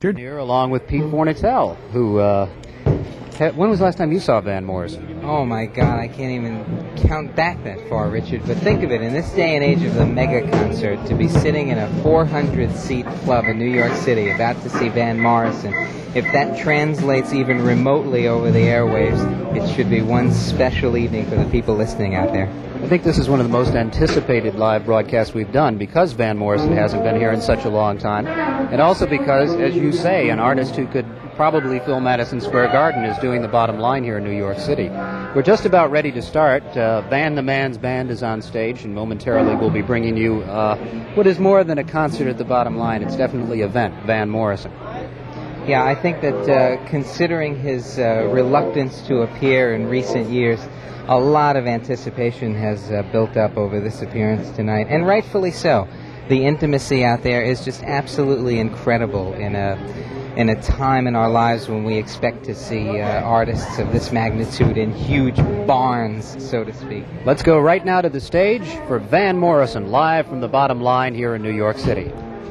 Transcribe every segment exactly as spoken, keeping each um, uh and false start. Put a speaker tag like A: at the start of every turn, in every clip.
A: Good.
B: Here along with Pete Fornatale, who, uh, had, when was the last time you saw Van Morrison?
C: Oh my God, I can't even count back that far, Richard. But think of it, in this day and age of the mega concert, to be sitting in a four hundred seat club in New York City about to see Van Morrison, if that translates even remotely over the airwaves, it should be one special evening for the people listening out there.
B: I think this is one of the most anticipated live broadcasts we've done because Van Morrison hasn't been here in such a long time, and also because, as you say, an artist who could probably fill Madison Square Garden is doing the bottom line here in New York City. We're just about ready to start. Uh, Van the Man's Band is on stage, and momentarily we'll be bringing you uh, what is more than a concert at the bottom line. It's definitely an event, Van Morrison.
C: Yeah, I think that uh, considering his uh, reluctance to appear in recent years, a lot of anticipation has uh, built up over this appearance tonight, and rightfully so. The intimacy out there is just absolutely incredible in a in a time in our lives when we expect to see uh, artists of this magnitude in huge barns, so to speak.
B: Let's go right now to the stage for Van Morrison, live from the bottom line here in New York City.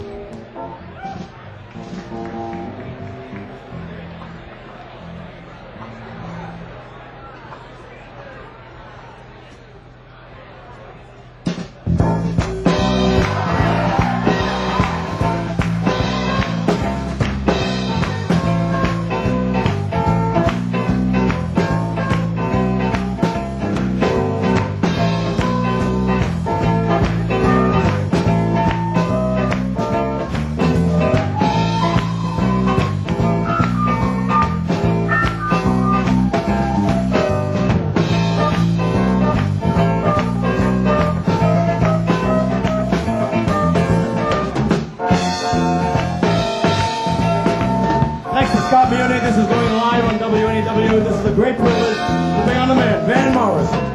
D: This is going live on W N E W. This is a great privilege to bring on the man, Van Morrison.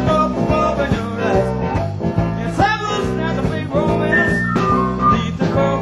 E: The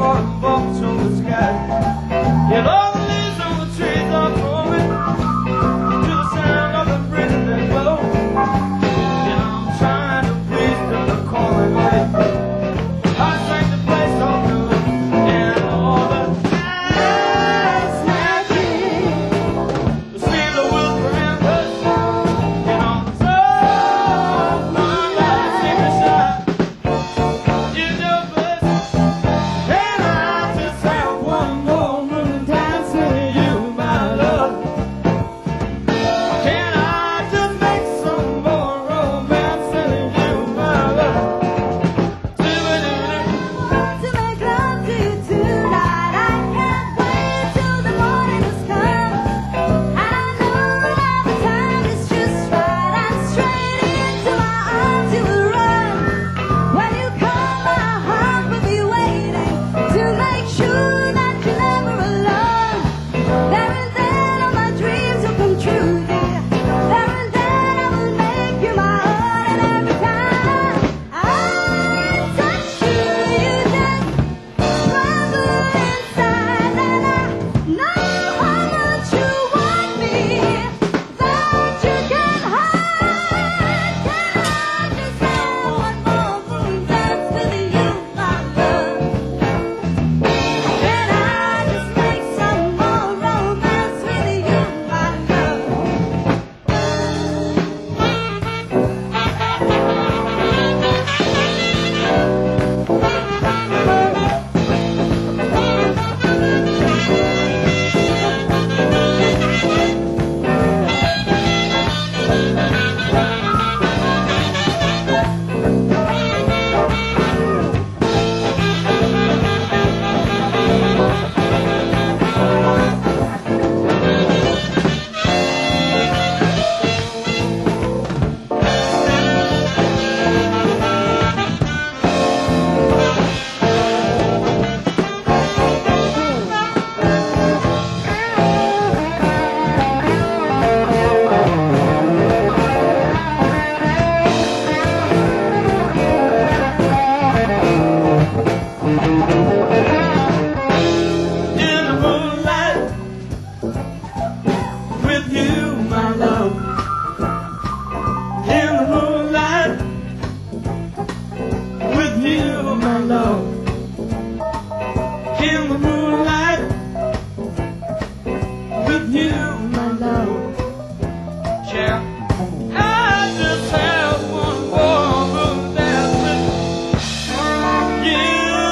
A: you, my love. Yeah. I just have one more room dance with you,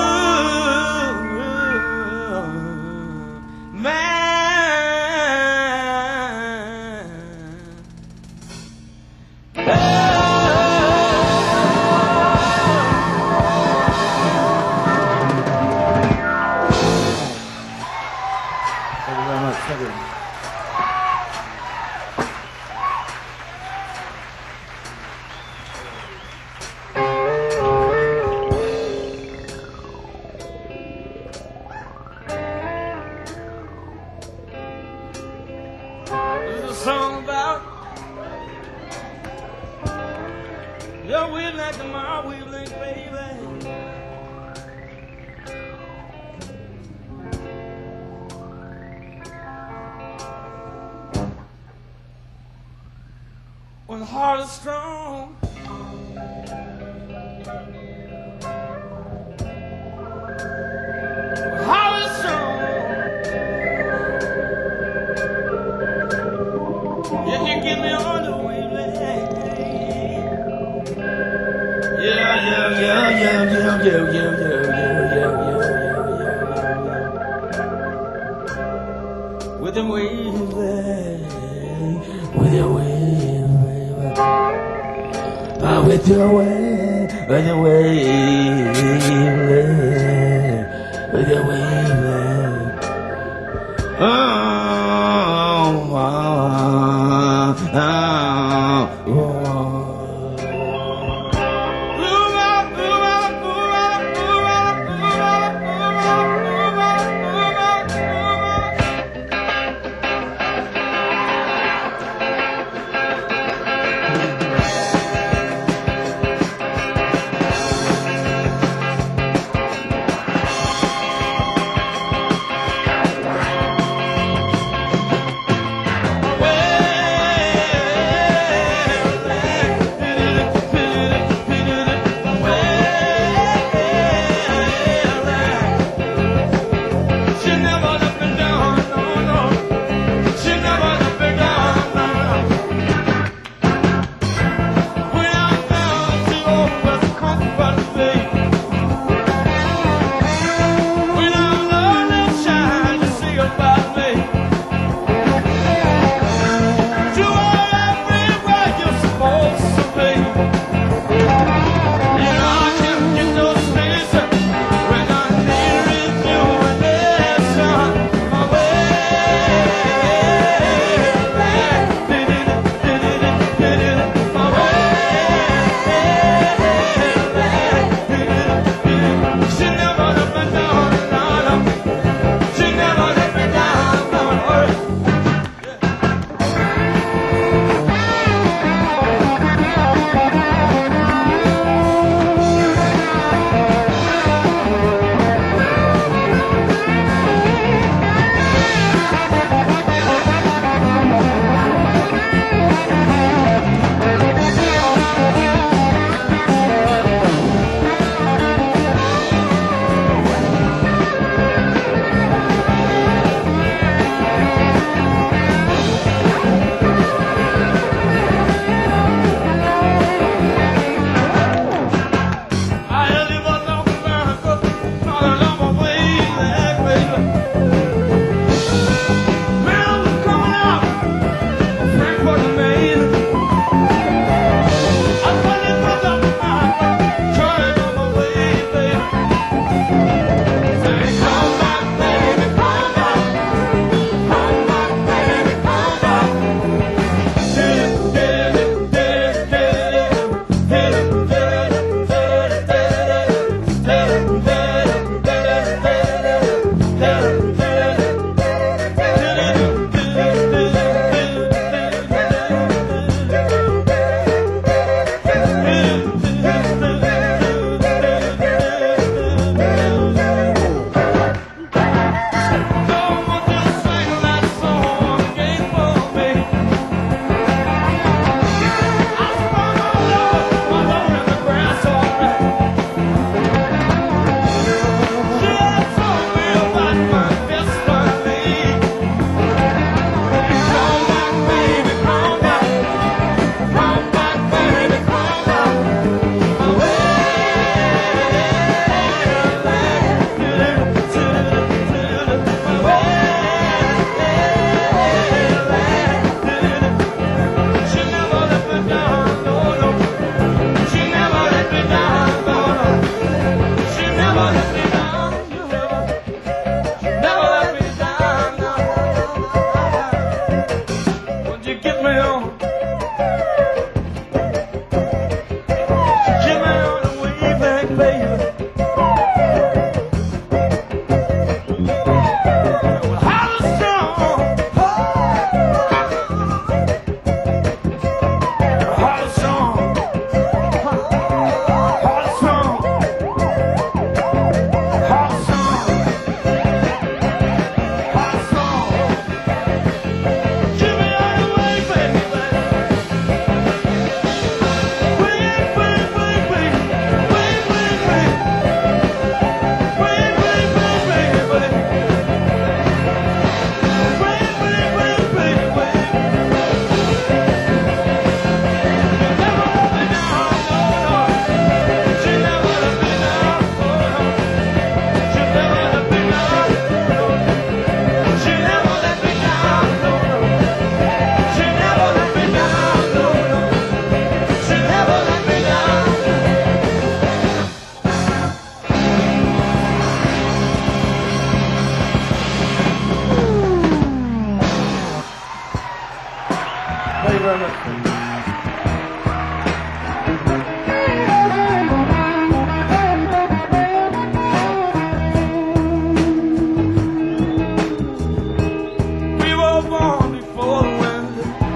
A: man. Oh.
D: Thank you very much. Thank you.
A: There's a song about your wavelength and my wavelength, baby. When the heart is strong, when the heart is strong, yeah, you get me on the wavelength. Yeah, yeah, yeah, yeah, yeah, yeah, yeah, yeah, yeah, yeah, yeah, yeah. With the wavelength, with the wavelength, ah, with your way, with the wavelength, with the wavelength. Oh, oh, oh, oh, oh.
D: Thank you very much.
A: We were born before the wind.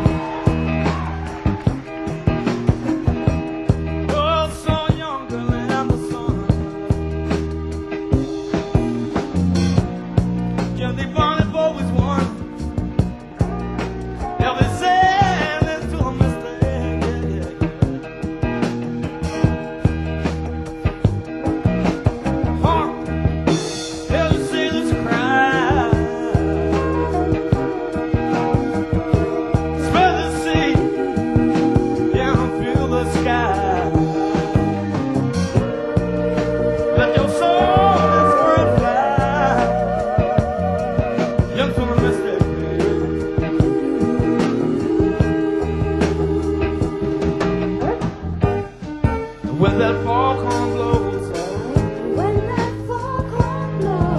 A: Oh, so younger than the sun. Yeah, they bond if always one. Yeah, they say it's to a mistake. Yeah, yeah. Huh? Yeah, you see this cry. Smell the sea. Yeah, feel the sky. Let your soul this world fly. Young from a mistake, baby. When that foghorn blows,
E: When that foghorn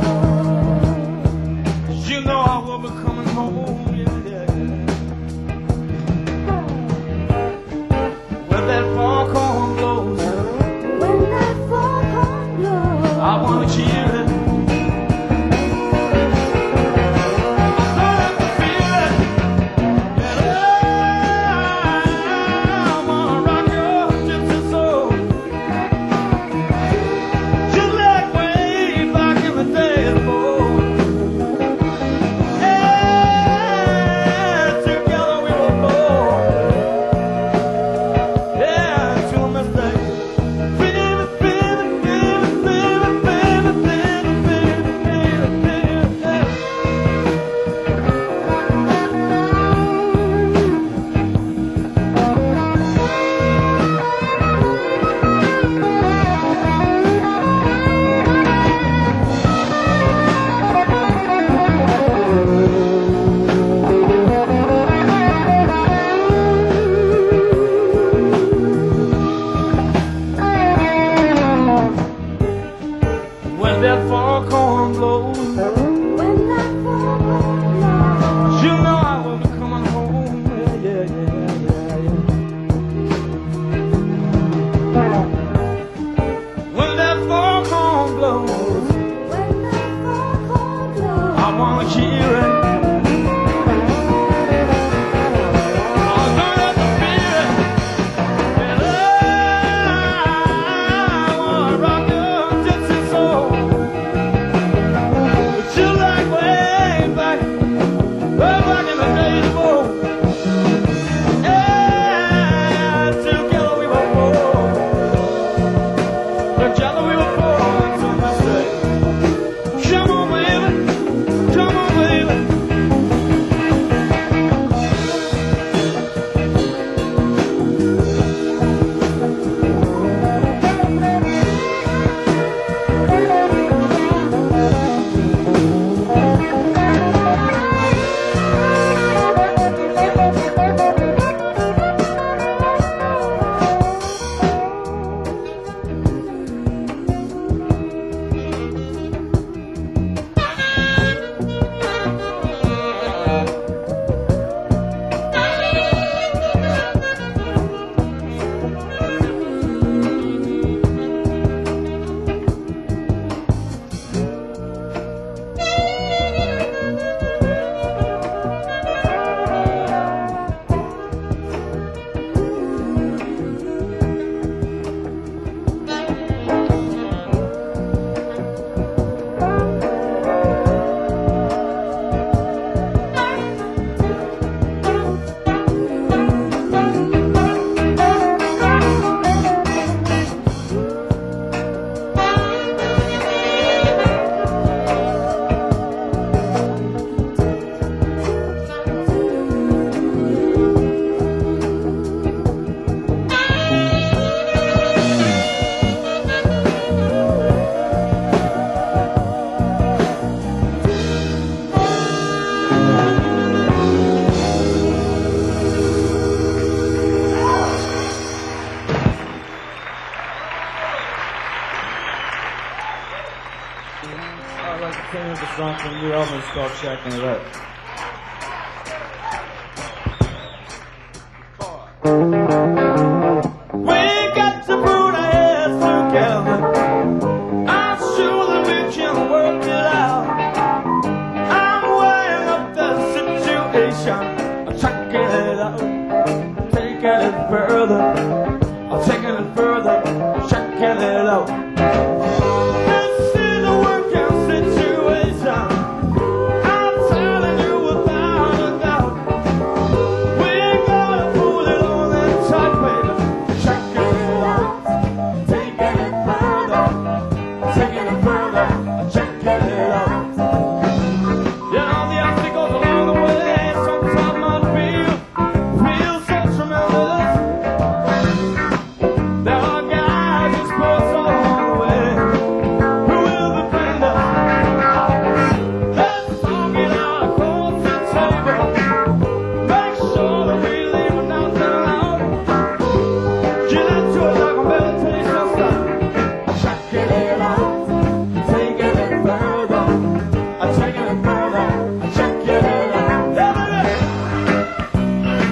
E: blows,
A: you know I will be coming home. Yeah, yeah, yeah. When that foghorn blows,
E: when that foghorn blows,
A: I wanna hear it. I feel it. And I wanna rock your gypsy soul. Just like way back in the days, boy. Yeah, together we were born. Yeah, to a mistake. Baby, baby, baby, baby, baby, baby, baby, baby, baby. When that foghorn blows,
E: when that foghorn blows,
A: you know I will be coming home. Yeah, yeah, yeah, yeah, yeah. When that foghorn blows,
E: when that foghorn blows,
A: I wanna hear it. I'm gonna feel it. And I wanna rock your gypsy soul. Just like way back, way back in the days of old. Yeah, together we were born. Together we were born to mistake. Come on, baby. Come on, baby.
D: I'd like to sing the song from New Album. It's called Shacking It Up.
A: We got to put our heads together. I'm sure that we can work it out. I'm weighing up the situation, checking it out, taking it further. I'm taking it further, checking it out. This is a working situation. I'm telling you without a doubt. We gotta put it on that tight, baby. Checking it out, taking it further, taking it further, checking it out. You know the obstacles along the way. Sometimes I feel, feel so tremendous. There are guys and sports all along the way who will defend us. Let's talk it out across the table. Make sure that we leave nothing out. Get into it like a meditation style. Checking it out, taking it further. I'm taking it further, checking it out. Everybody!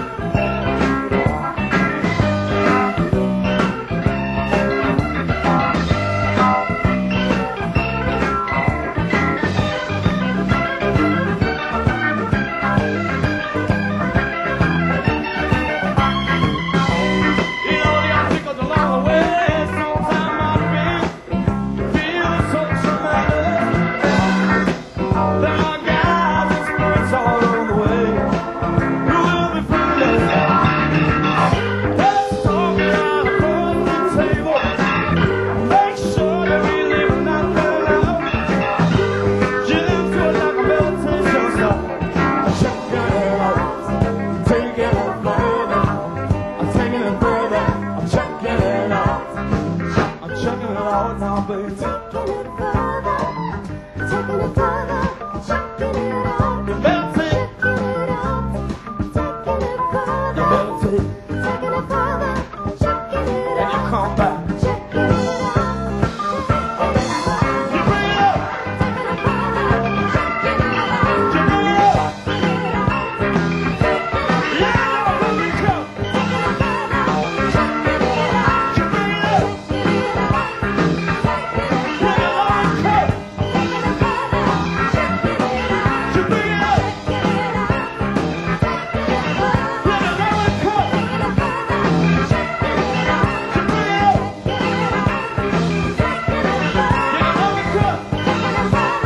A: You know the obstacles along the way. Sometimes I feel, feel so tremendous. There are guys and spirits all along the way who will be friendly. Let's talk it out across the table. Make sure that we leave nothing out. Get into it like a meditation style. Checking it out, taking it further. I'm taking it further. I'm checking it out. I'm checking it out now, baby.
E: Taking it further, taking it further, checking it out.
A: You better take,
E: Checking it out, taking it
A: you
E: further,
A: better take,
E: taking it further, checking it
A: and you
E: out.
A: come back.
E: Checking it out,
A: You bring it up,
E: taking it further, checking it out.
A: you bring it up.
E: Checking it out,
A: Yeah, let me go.
E: checking it out.
A: You bring it up,
E: Checking it out,
A: bring it on, cut. You bring it up, bring it on, cut. You bring it up, bring it on, cut.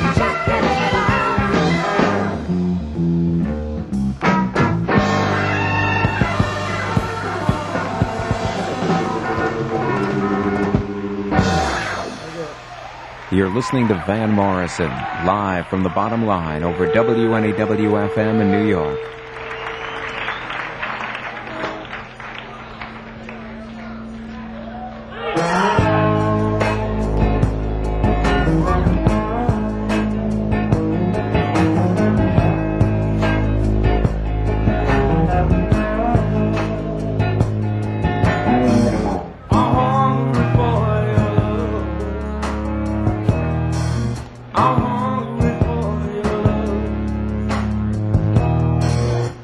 F: You're listening to Van Morrison, live from the bottom line over W N E W F M in New York.
A: I'm hungry for your love. I'm hungry for your love.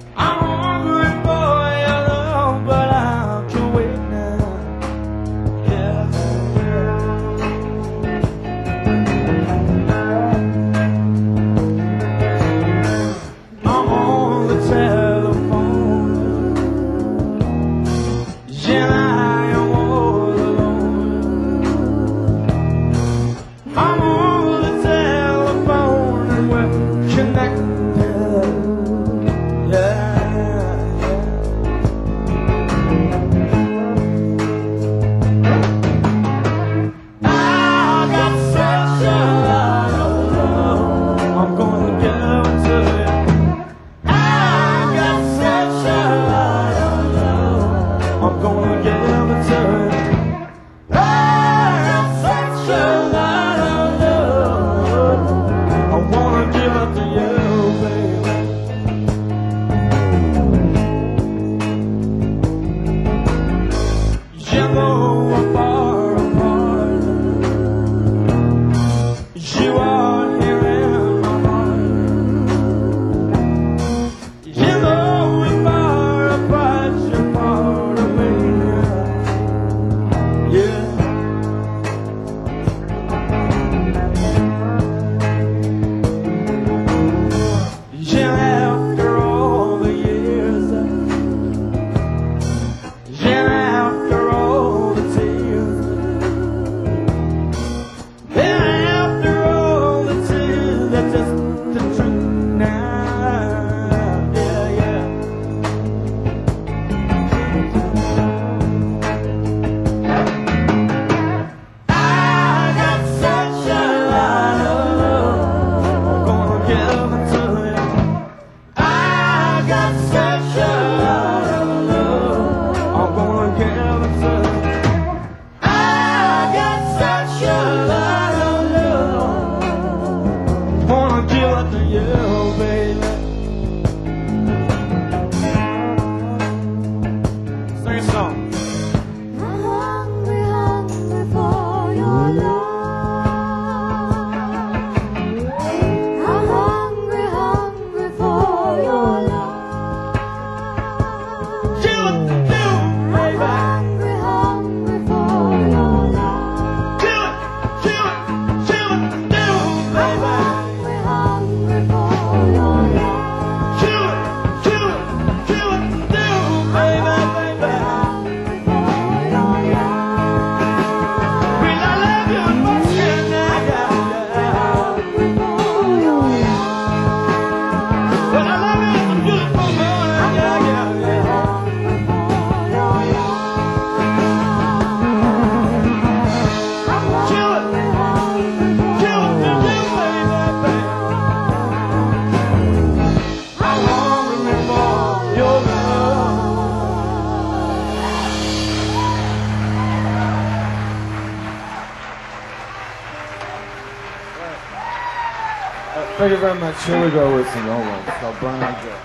D: Thank you very much. Here we go with some old ones. It's called Burn Like Joe.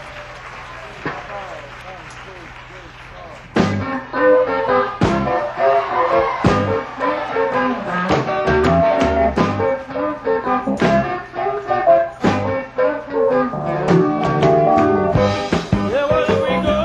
A: Yeah, wherever we go,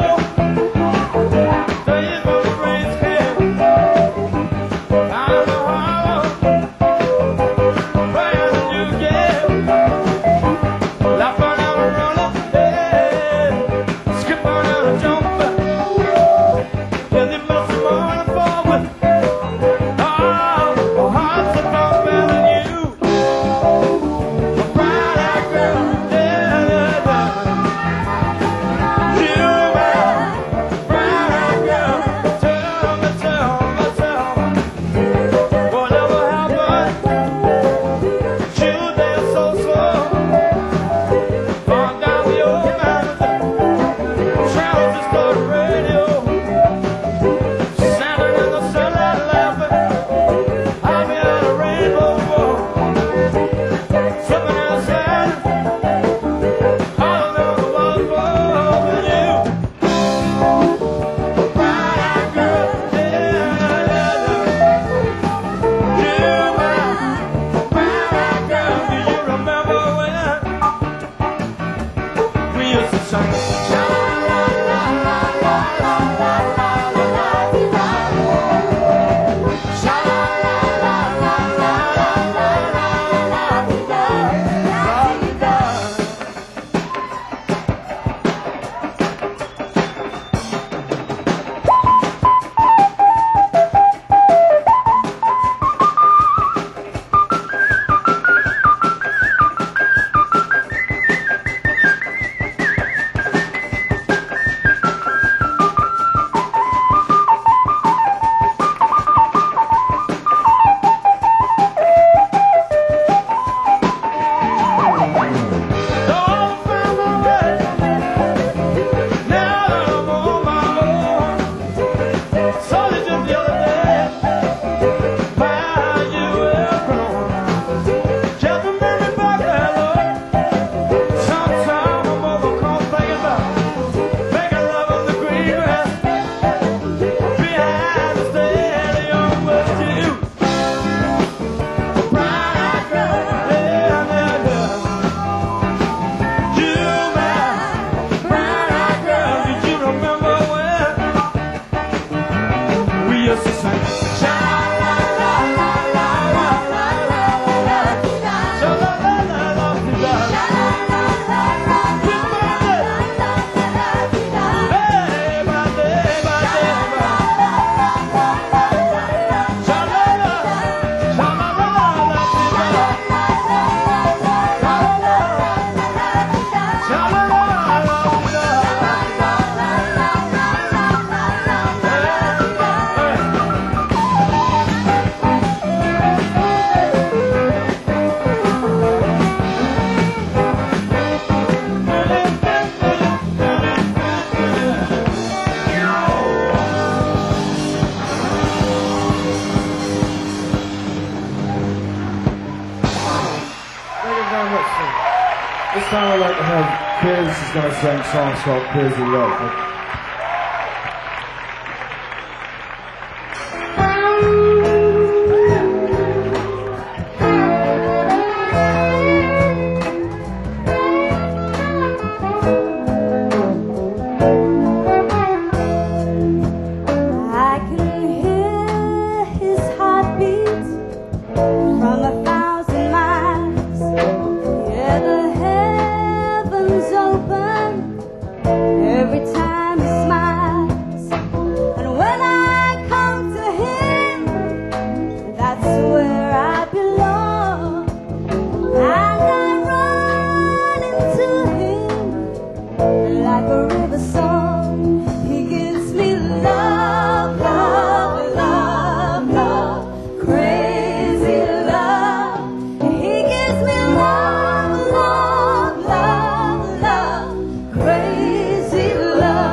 A: there goes the race camp. Out of the hollow, praying that you get. Laugh on out and run up, yeah. Skip on out and jump back. Yeah, they must have gone forward. Oh, our hearts are far better than you. A bright-eyed girl, yeah, yeah, yeah. You, man, bright-eyed girl. Tell me, tell me, tell me, whatever happened? You dance so slow. On down the old mountain, transistor radio, standing in the sunlight laughing. I'm behind a rainbow wall, slipping inside. All around the world with you, bright-eyed girl, yeah, yeah, yeah. You, my bright-eyed girl, do you remember when we used to sing?
D: This time I'd like to have Kiz is going to sing songs called Crazy Love.
E: I can hear his heartbeat from a thousand miles. Yeah, the heavens open every time he smiles. And when I come to him, that's where I belong. And I run into him like a river song. He gives me love, love, love, love, crazy love. He gives me love, love, love, love, crazy love.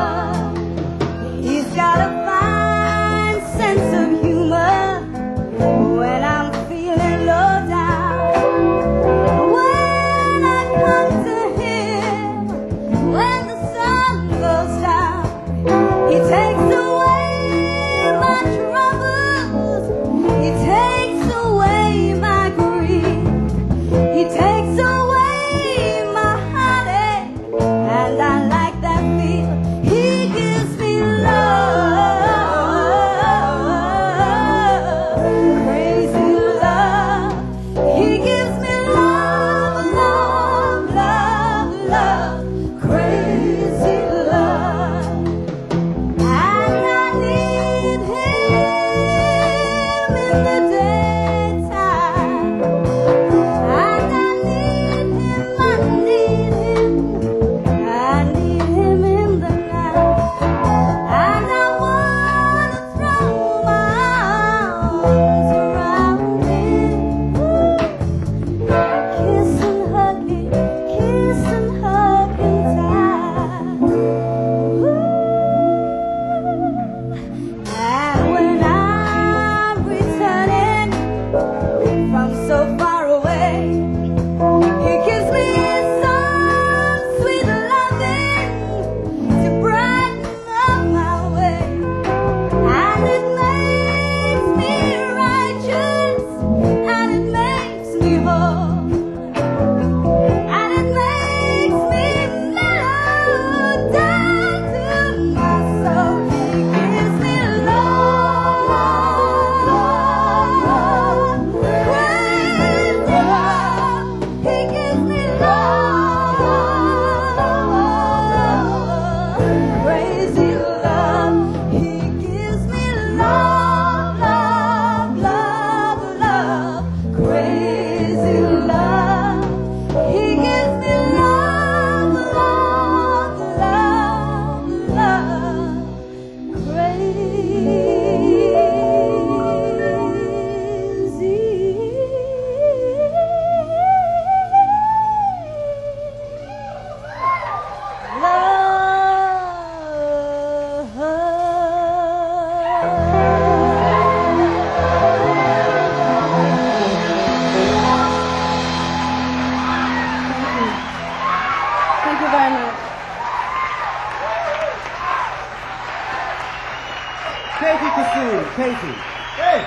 G: Katie Kassoon. Katie.
D: Hey!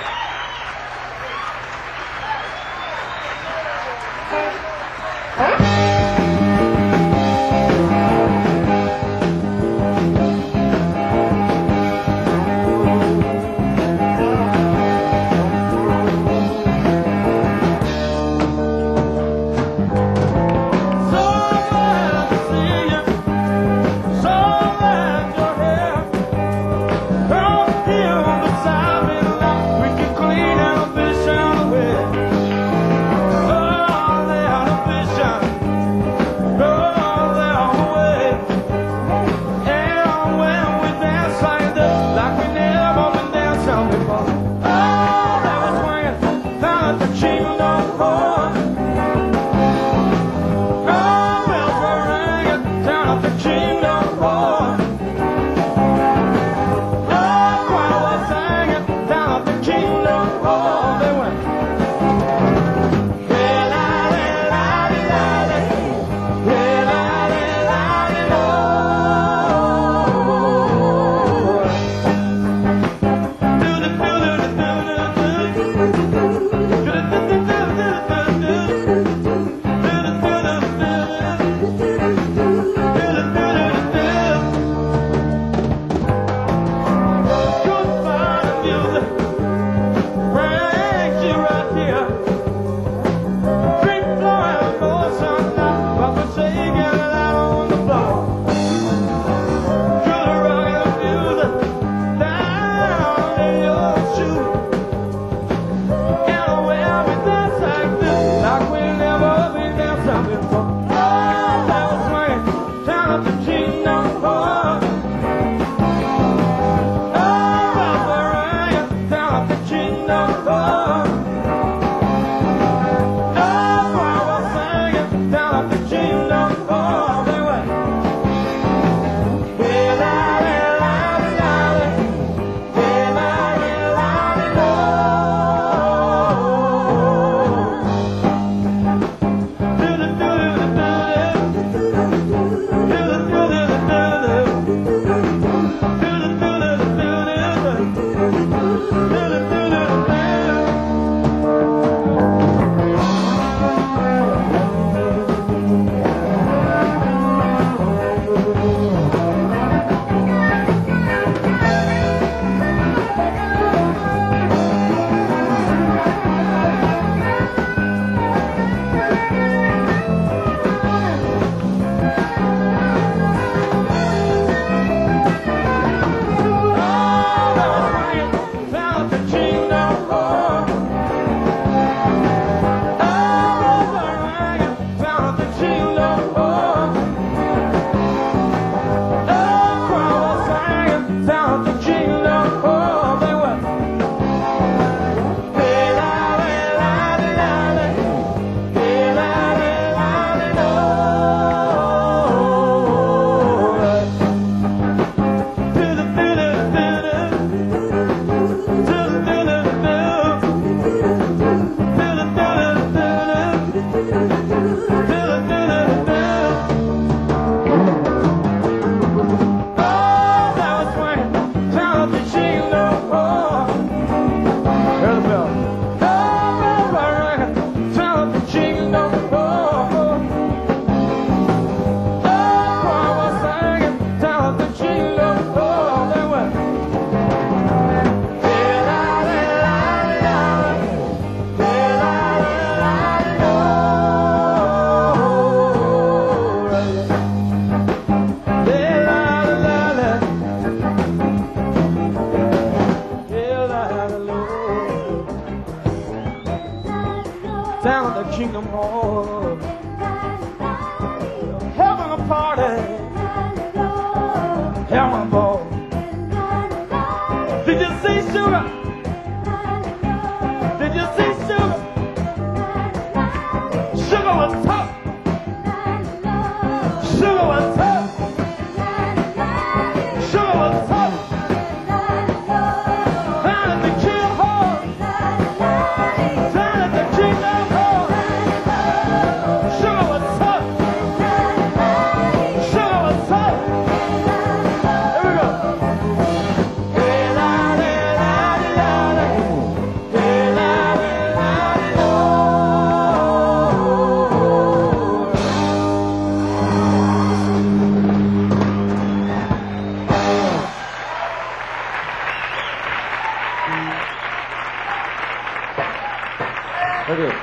A: Down the Kingdom Hall, having a party, having a ball. Did you see Sugar? Did you see Sugar? Sugar was tough. Sugar was tough. Sugar was tough. Down at the Kingdom Hall, down at the Kingdom Hall. Sugar was tough. Sugar was tough. Here we go. Thank you.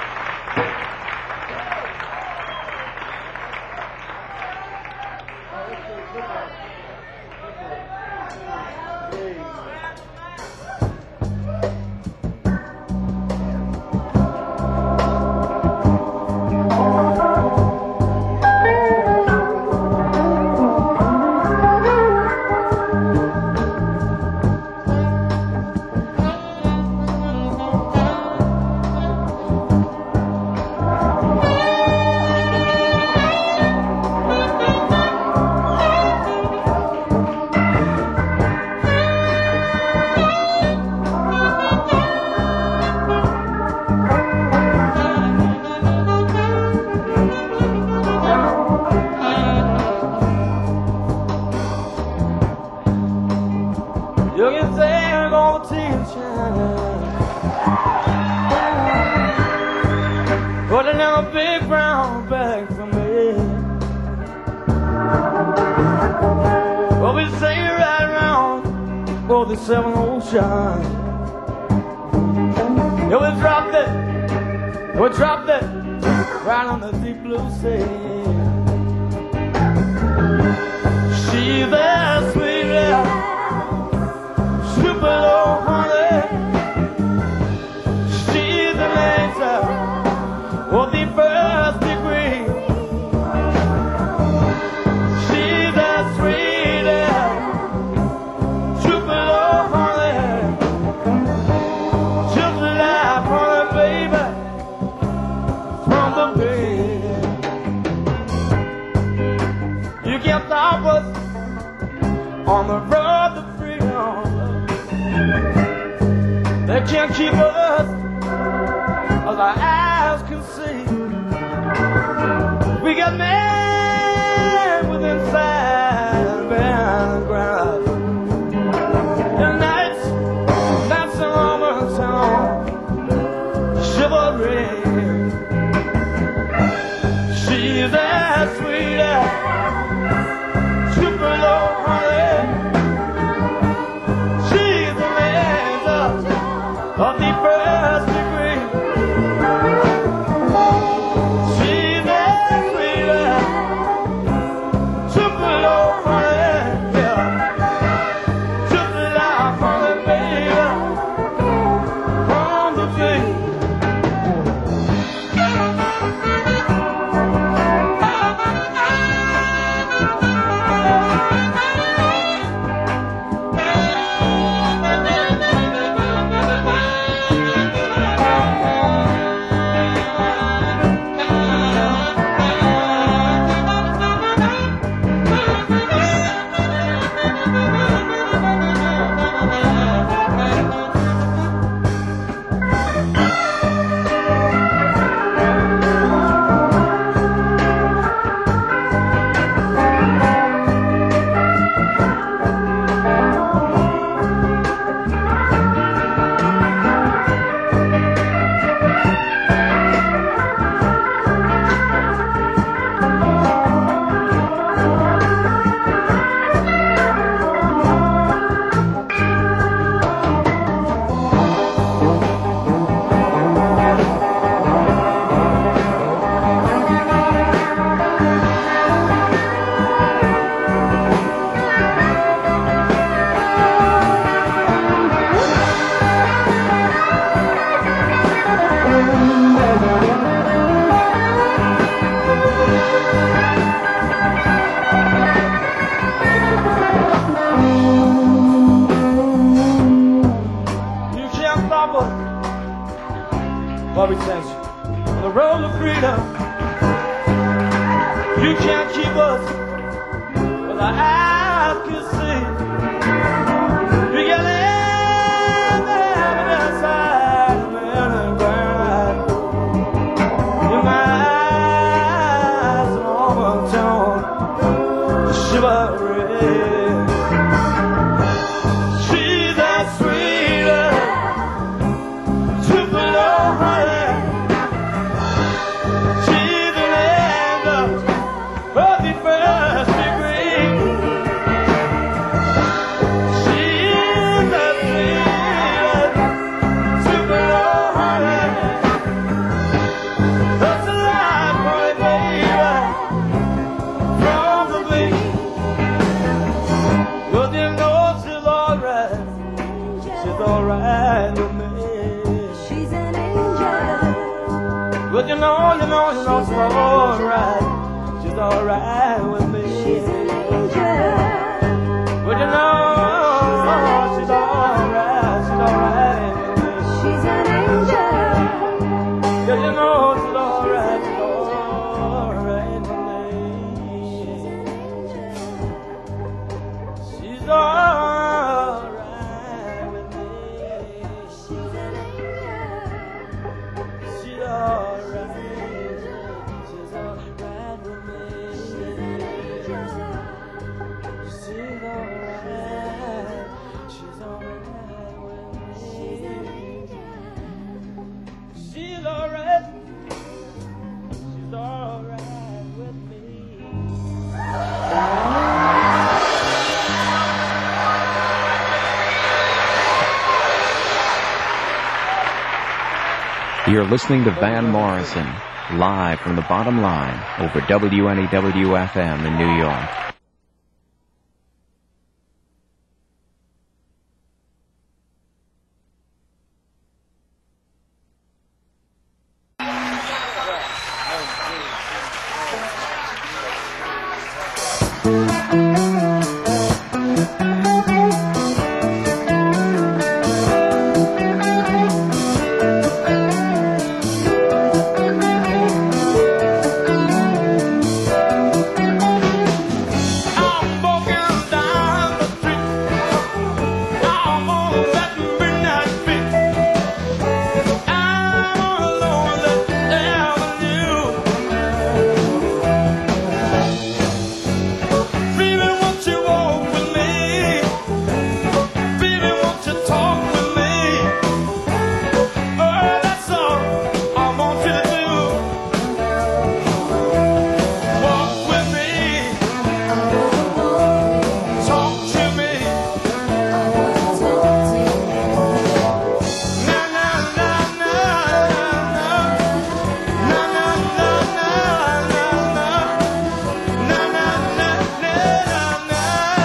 A: You can take all the teaching, put it in a big brown bag for me. Well, we sail right around for the seven oceans. Yeah, we dropped it, we dropped it right on the deep blue sea. She's there, sweet there. Super low, honey. She's an angel of the first degree. She's a sweetest, super low, honey. Just like honey, baby, from the bed. You can't stop us on the road to freedom. They can't keep us, as our eyes can see. We got men with inside and behind the ground. And nights, nights in Auburn town, chivalry. She's that sweet, super low, honey. Of the first degree. She's that sweeter, super low, honey, yeah. Just like honey, baby, from the sea. Bobby Sands, on the road to freedom. You can't keep us, but our eyes can see. We got land inside the mountain ground. In my eyes, all tone, chivalry. She's that sweeter, super low, honey. She's an angel of the first degree. alright with me.
E: She's an angel.
A: Would you know she's alright, she's alright with me.
E: She's an angel.
A: Yeah, you know she's alright, she's alright with me. She's alright with me.
E: She's an angel.
A: She's alright. She's alright with me. She's alright. She's alright with me. She's alright. She's alright with me.
F: You're listening to Van Morrison, live from the Bottom Line over W N E W F M in New York.
A: I'm walking down the street. I'm on that midnight beat. I'm on a lonely avenue. Baby, won't you walk with me? Baby, won't you talk with me? Oh, that's all I want you to do. Walk with me. Talk to me. Na na na na na. Na na na na na na. Na na na na na.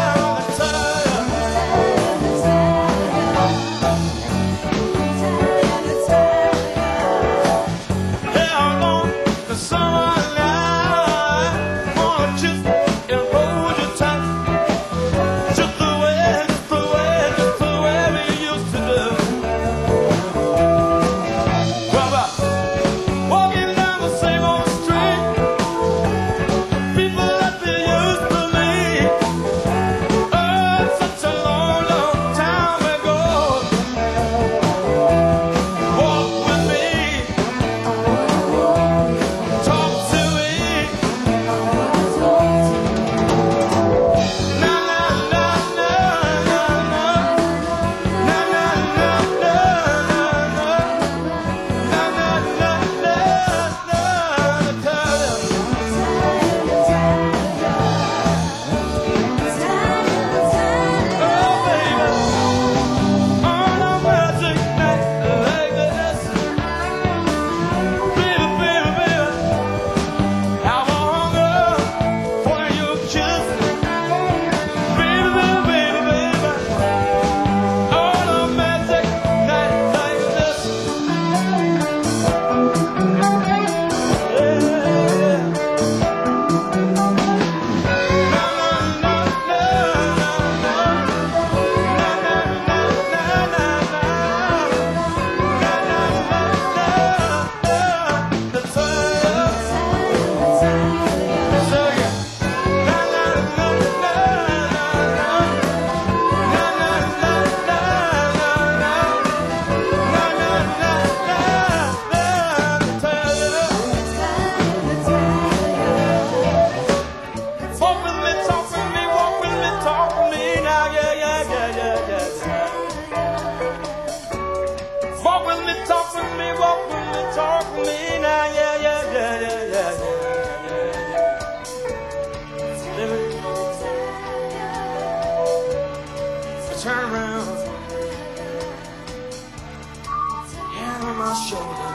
A: Held on to someone now. Wanna kiss and hold you tight. Just the way, just the way, just the way we used to do. Well, well, walking down the same old street, people that they used to meet. Oh, such a long, long time ago. Walk with me, talk to me. Na na na na na na. Na na na na na na. Na na na na na. Oh baby, on a magic night like this, baby, baby, baby, how I hunger for your kiss, baby, baby, baby, baby, on a magic night like this, yeah. Na na na na na na. Na na na na na na. Na na na na na. The time. So yeah. Na na na na na na. Na na na na na na. Na na na na na. The time. Walk with me, talk with me, walk with me, talk with me now, yeah, yeah, yeah, yeah, yeah. Walk with me, talk with me, walk with me, talk with me now, yeah, yeah, yeah, yeah, yeah, yeah, yeah, yeah. Turn around, hand on my shoulder.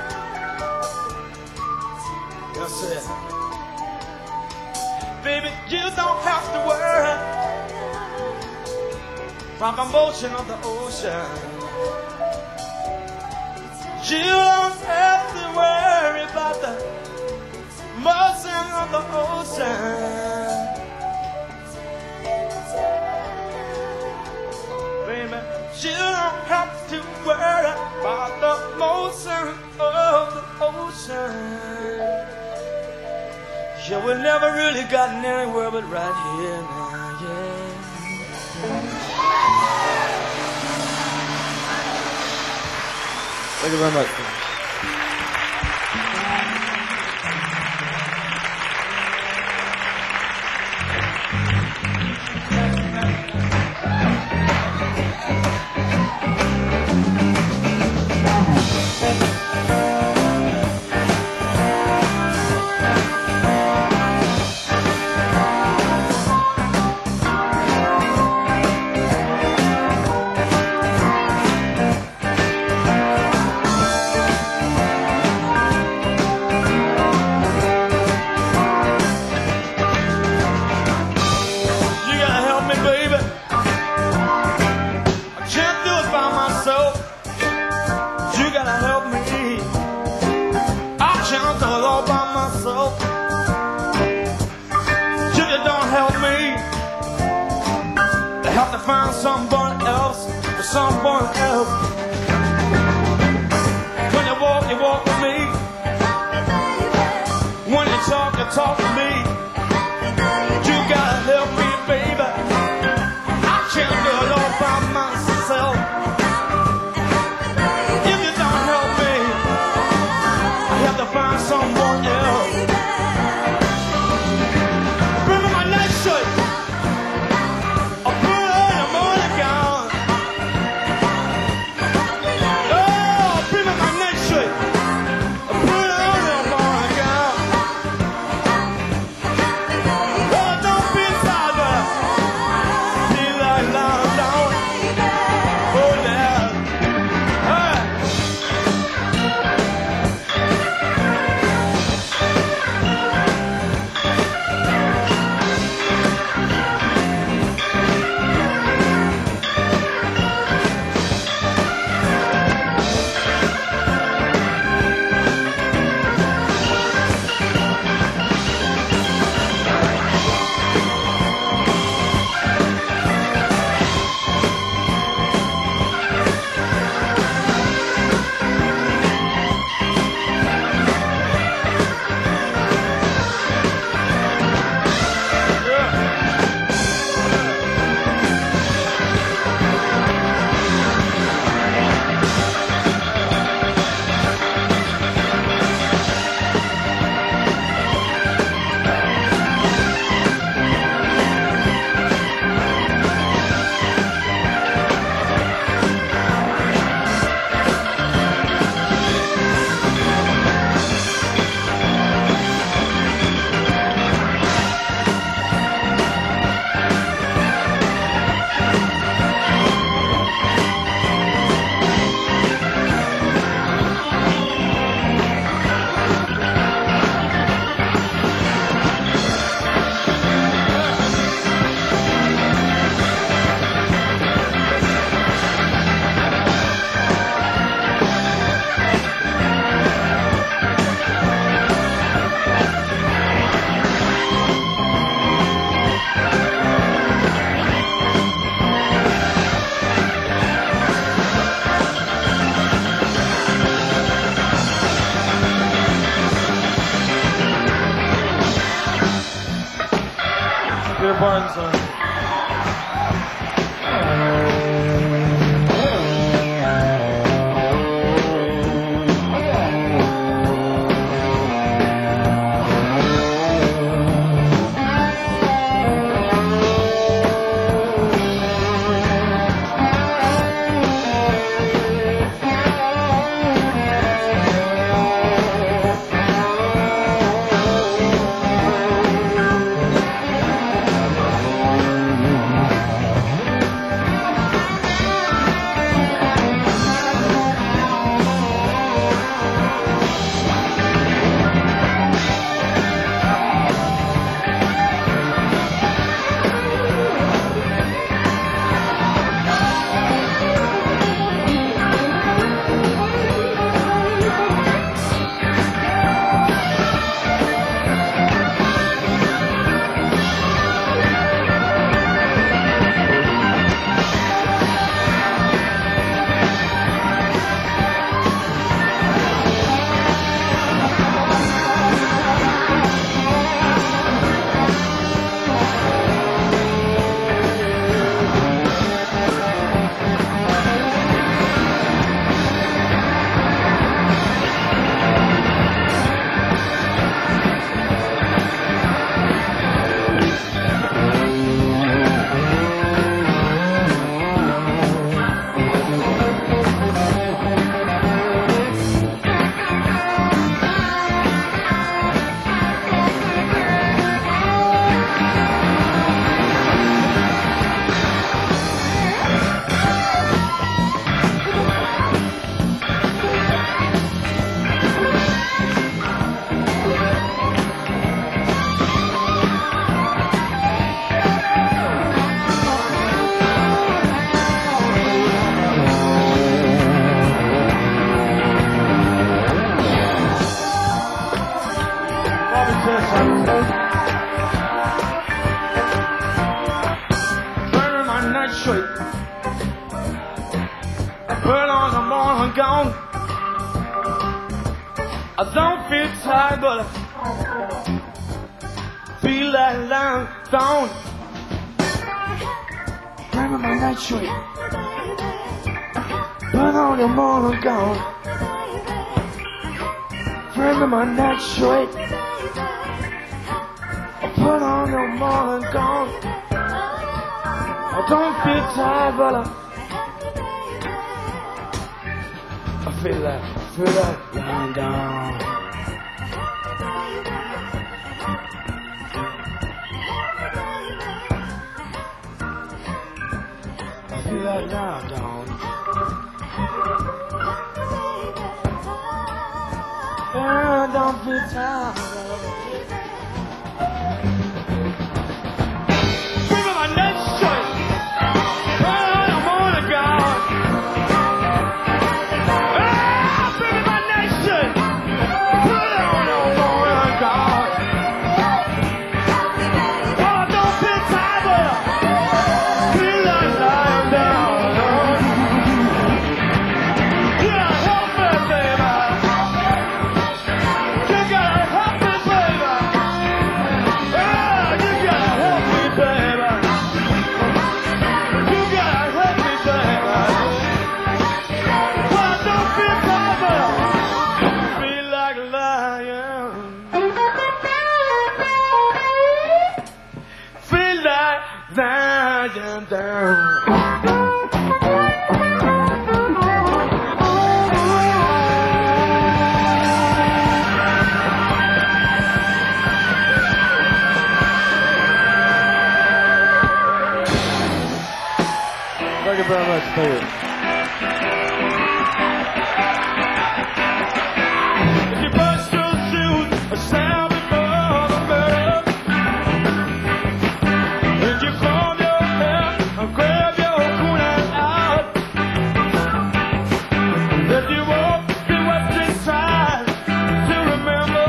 A: That's it. Baby, you don't have to worry about the motion of the ocean. You don't have to worry about the motion king of the ocean. Baby, you don't have to worry about the motion of the ocean. Yeah, we never really gotten anywhere but right here now, yeah. Thank you very much. Find someone else, or someone else. When you walk, you walk with me. When you talk, you talk with me. You gotta help me, baby. I can't do it all by myself. If you don't help me, I have to find someone else. Bring me my nightshirt. Peter Barnes on. night shirt. I put on a morning gown. I don't feel tired, but I feel like lying down. Grab my night shirt. Put on a morning gown. Grab my night shirt. Put on your morning gown. I don't feel tired, but I, I feel like, feel like lying down. I feel like lying down. Yeah, I don't feel tired. Down, down. Thank you very much. Thank you. If you brush your shoes, a sound before the bird. If you comb your hair, or grab your coolant out. If you walk the western side, to remember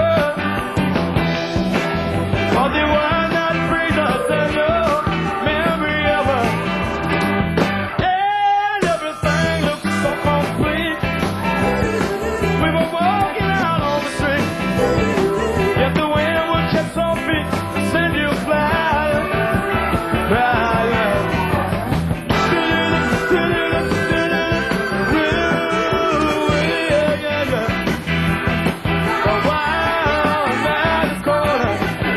A: all the one that brings us in your memory of us. And everything looks so complete. We were walking out on the street, yet the wind would catch our feet and send you flying, flying. The wild man is calling.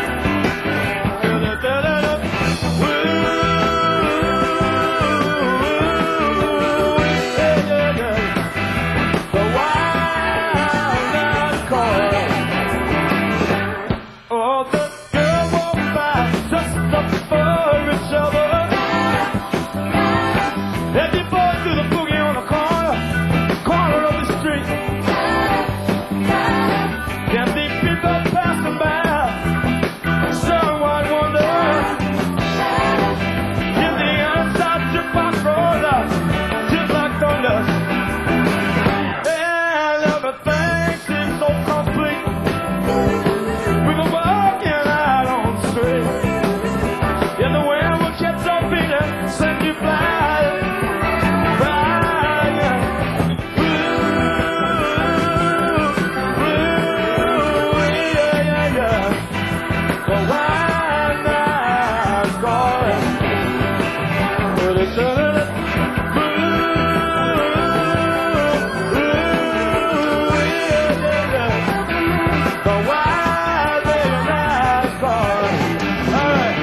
A: The wild man is calling. Oh, the girl walked by just up for each other. Every boy do the boogie on the corner, corner of the street. Can be people passing by. Someone wonders if the outside jukebox rolls up just like thunder. And everything seems so complete. We were walking out on the street, and the wind will catch our feet and send you flying, flying. Ooh, ooh, yeah, yeah, yeah. The wild man's calling. Ooh, ooh, ooh, yeah, yeah, yeah. The wild man's calling. All right.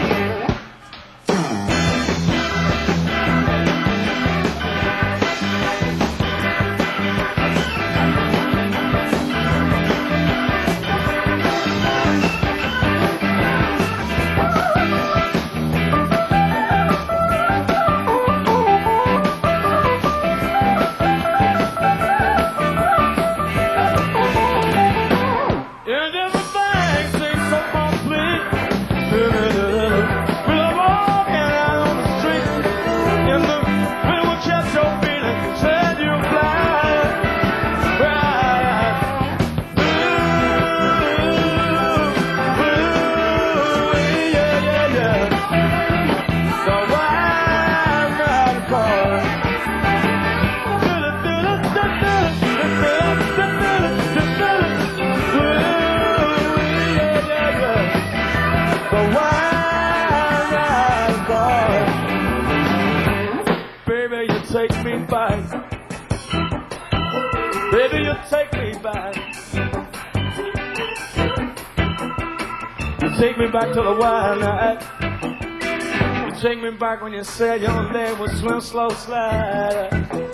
A: take me back to the wild night. You take me back when you said your name was Swim Slow Slide.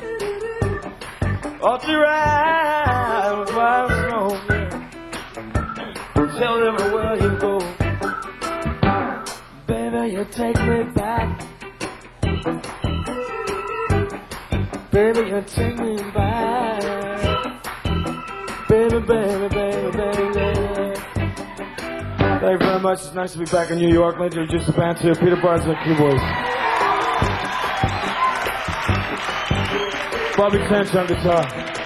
A: Off the ride with wild snow, yeah. Tell them where you go. Baby, you take me back. Baby, you take me back. Baby, baby, baby, baby, baby. Thank you very much. It's nice to be back in New York. Ladies and gentlemen, the band here. Peter Barnes and the keyboards. Bobby Tench on guitar.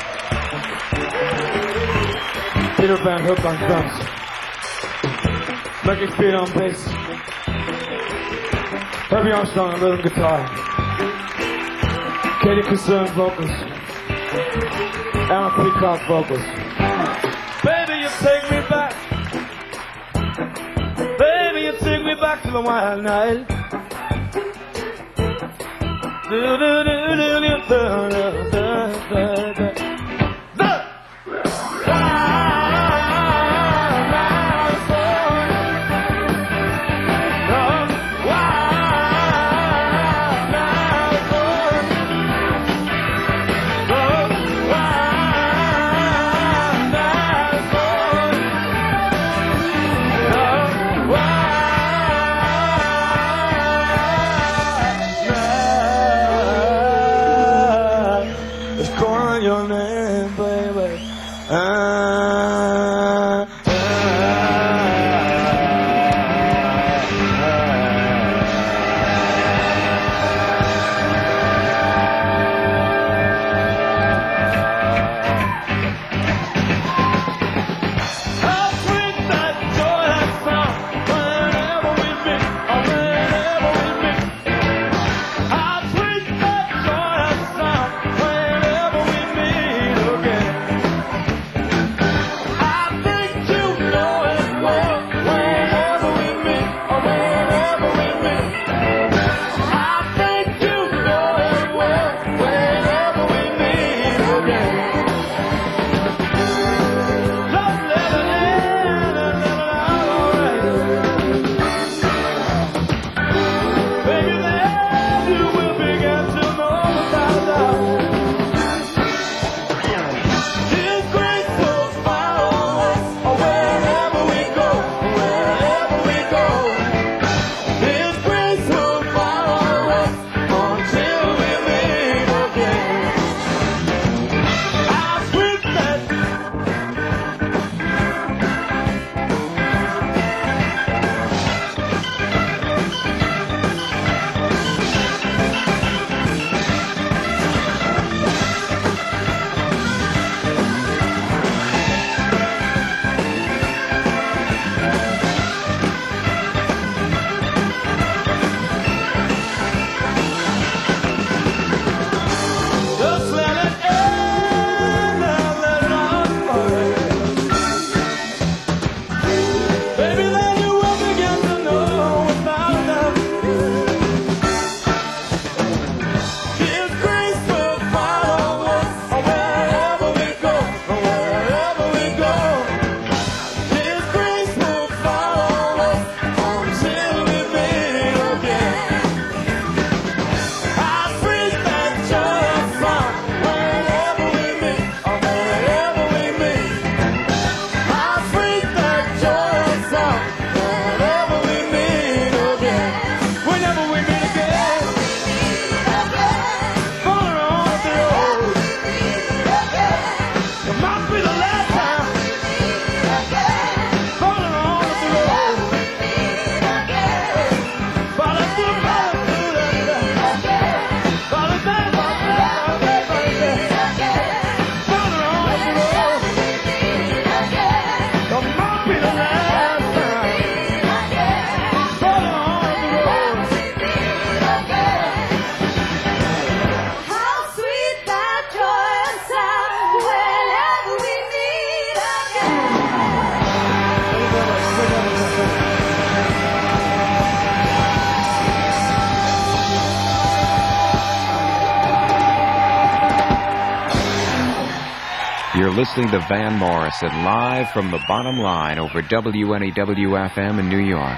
A: Peter Van Hook on drums. Mickey Speed on bass. Herbie Armstrong on rhythm guitar. Katie Concern vocals. Alan Peacock vocals. Baby, you take me back. Baby, you take me back to the wild night. Do, do, do, do, do, do, do, do, do, do. It's going
F: You're listening to Van Morrison live from the Bottom Line over W N E W F M in New York.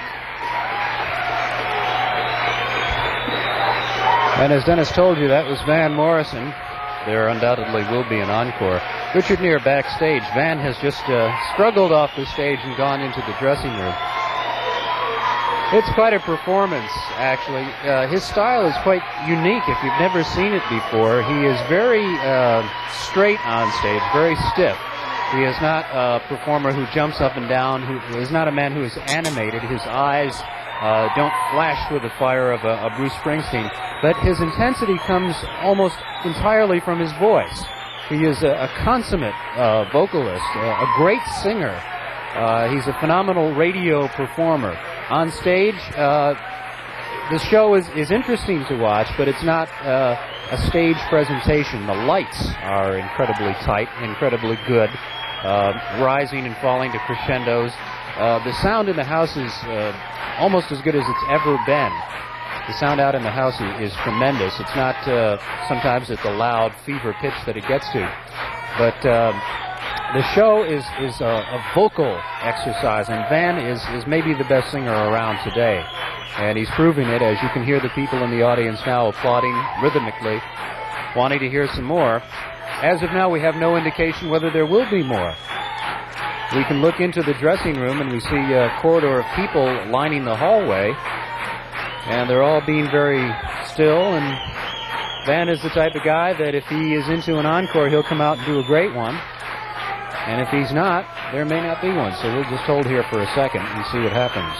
B: And as Dennis told you, that was Van Morrison. There undoubtedly will be an encore. Richard Neer backstage. Van has just uh, struggled off the stage and gone into the dressing room. It's quite a performance, actually. Uh, his style is quite unique if you've never seen it before. He is very uh, straight on stage, very stiff. He is not a performer who jumps up and down, who is not a man who is animated. His eyes uh, don't flash with the fire of a, a Bruce Springsteen, but his intensity comes almost entirely from his voice. He is a, a consummate uh, vocalist, a, a great singer. Uh, he's a phenomenal radio performer. On stage, uh, the show is, is interesting to watch, but it's not uh, a stage presentation. The lights are incredibly tight, incredibly good, uh, rising and falling to crescendos. Uh, the sound in the house is uh, almost as good as it's ever been. The sound out in the house is, is tremendous. It's not uh, sometimes at the loud fever pitch that it gets to, but um, the show is, is a, a vocal exercise, and Van is, is maybe the best singer around today. And he's proving it, as you can hear the people in the audience now applauding rhythmically, wanting to hear some more. As of now, we have no indication whether there will be more. We can look into the dressing room, and we see a corridor of people lining the hallway, and they're all being very still, and Van is the type of guy that if he is into an encore, he'll come out and do a great one. And if he's not, there may not be one. So we'll just hold here for a second and see what happens.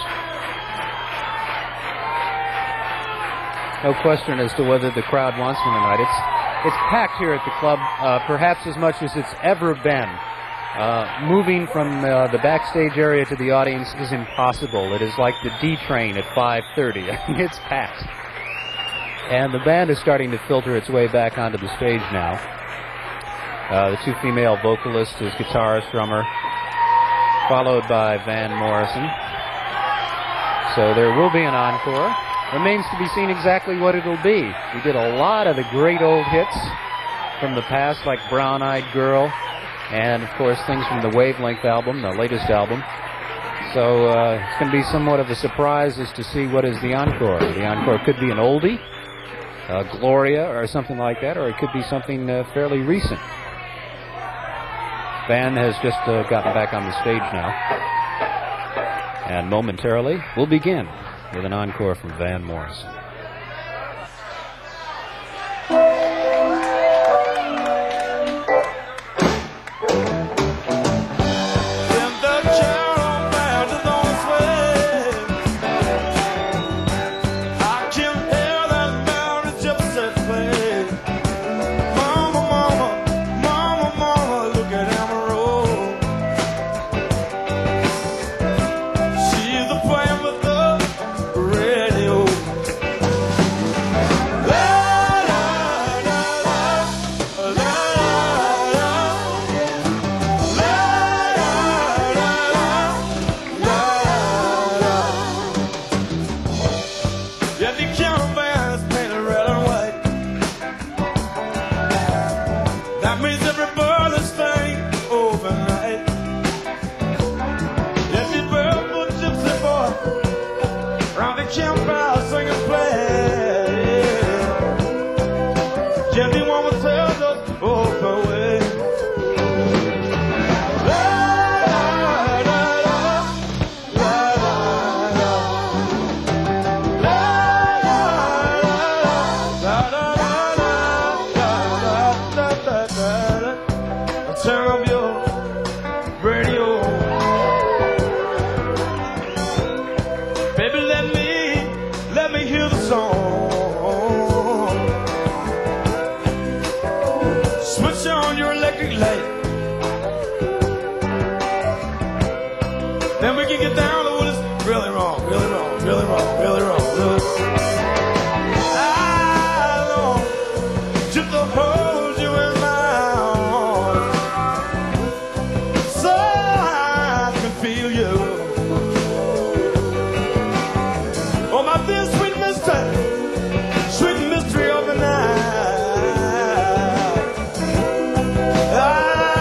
B: No question as to whether the crowd wants one tonight. It's it's packed here at the club, uh, perhaps as much as it's ever been. Uh, moving from uh, the backstage area to the audience is impossible. It is like the D train at five thirty. It's packed. And the band is starting to filter its way back onto the stage now. Uh, the two female vocalists, his guitarist, drummer, followed by Van Morrison. So there will be an encore. Remains to be seen exactly what it'll be. We did a lot of the great old hits from the past, like Brown Eyed Girl, and of course things from the Wavelength album, the latest album. So uh, it's going to be somewhat of a surprise as to see what is the encore. The encore could be an oldie, uh, Gloria, or something like that, or it could be something uh, fairly recent. Van has just uh, gotten back on the stage now. And momentarily, we'll begin with an encore from Van Morrison.
A: Ah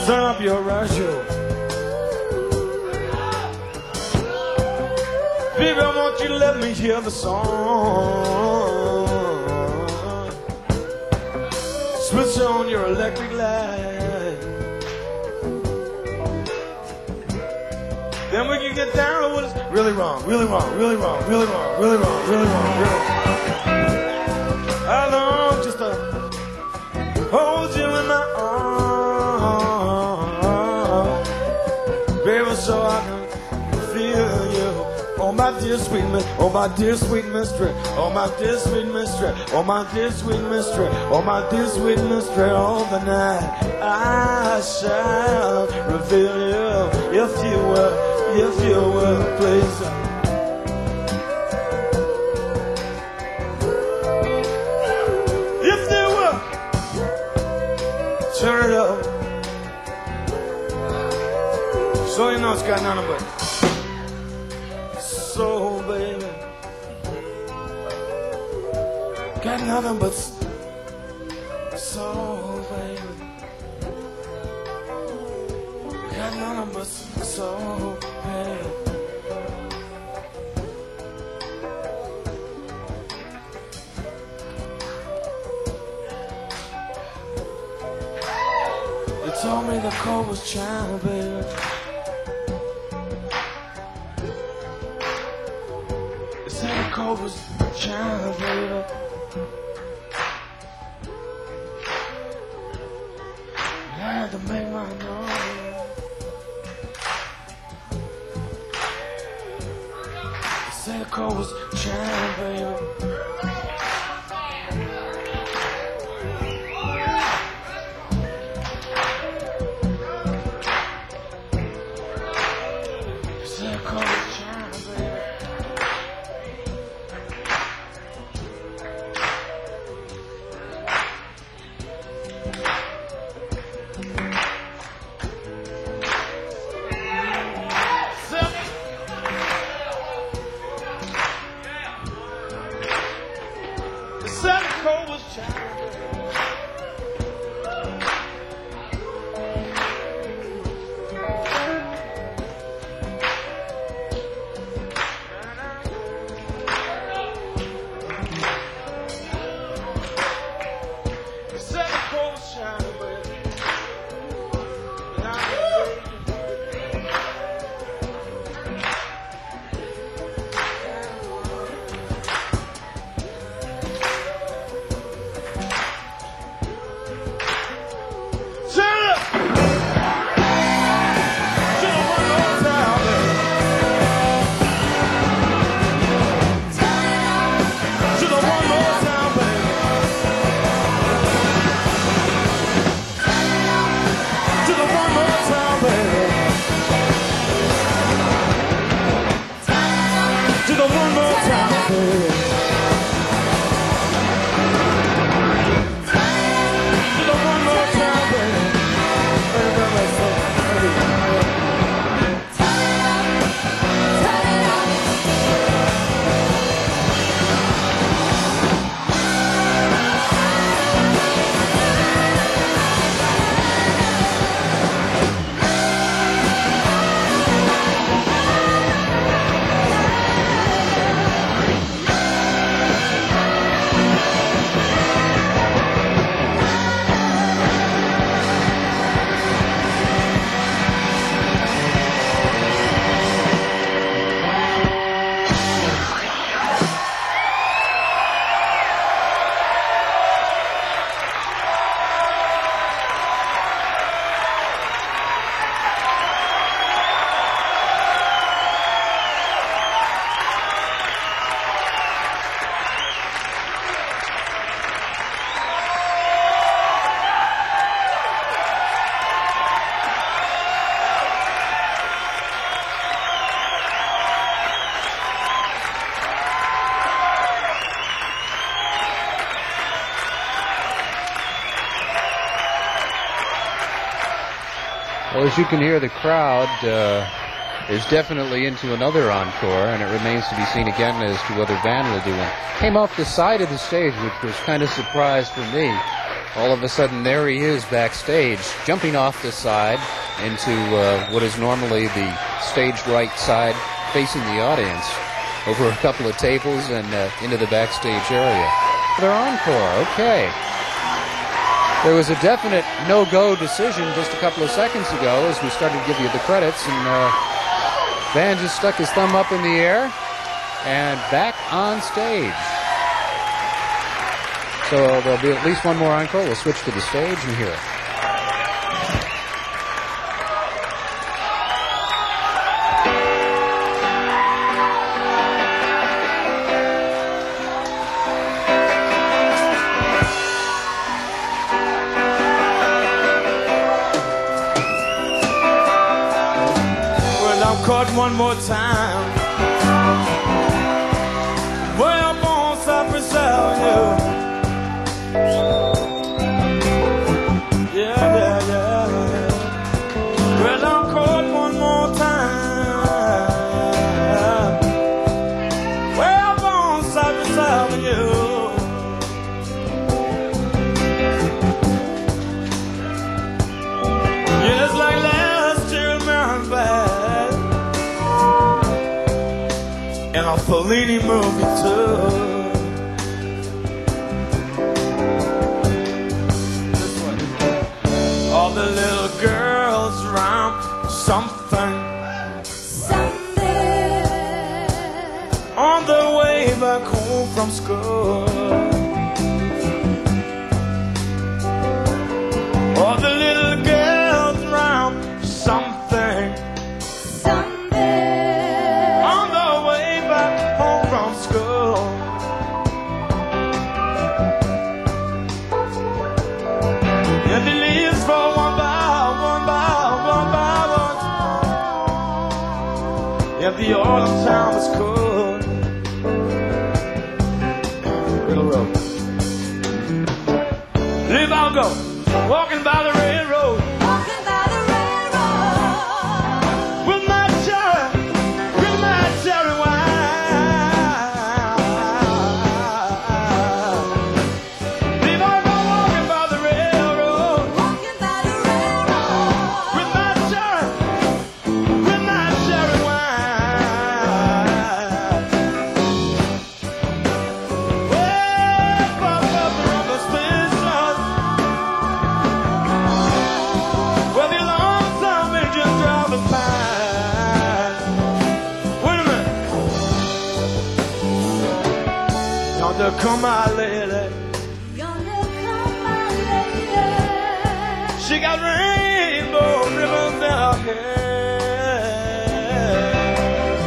A: Turn up your radio. Baby, I want you to let me hear the song. Switch on your electric light. Then we can get down to what is really wrong, really wrong, really wrong, really wrong, really wrong, really wrong, really wrong. I long just to hold you in my arms, baby, so I can feel you. Oh my dear sweet miss, oh my dear sweet mistress, oh my dear sweet mistress, oh my dear sweet mistress, oh my dear sweet mistress, all the night I shall reveal you, if you will, if you will, please. If you will, turn it up, so you know it's got nothing but soul, baby. Got nothing but soul, baby. Got nothing but soul, baby. They told me the cold was China, baby. Cold was China, baby. I had to make my noise. They said the cold was China, baby. They said the cold was China, baby.
B: Well, as you can hear, the crowd uh, is definitely into another encore, and it remains to be seen again as to whether Van will do one. Came off the side of the stage, which was kind of a surprise for me. All of a sudden, there he is backstage, jumping off the side into uh, what is normally the stage right side facing the audience, over a couple of tables and uh, into the backstage area. Their encore, okay. There was a definite no-go decision just a couple of seconds ago as we started to give you the credits, and uh, Van just stuck his thumb up in the air and back on stage. So there'll be at least one more encore. We'll switch to the stage and hear it.
A: Well, I'm caught one more time. Way up on Cypress Avenue. Yeah, yeah, yeah. Well, I'm caught one more time. Way up on Cypress Avenue. Yeah, it's like last year, man, bad. And a Fellini movie, too. All the little girls around something,
E: Something.
A: on their way back home from school. All the little girls around something,
E: Something.
A: on their way back home from school. Yeah, they leave for one by one by one by one. Yeah, the autumn time was cool. Railroad. Leave I'll go, walking by the railroad.
E: Walking by the railroad.
A: With my cherry, with my cherry wine. Leave I'll go, walking by the railroad.
E: Walking by the railroad.
A: With my cherry, with my cherry wine. Way up from the station, where the lonesome engine drivers past. Wait a minute. Yonder come my lady.
E: Yonder come my lady.
A: She got rainbow ribbons in her hair.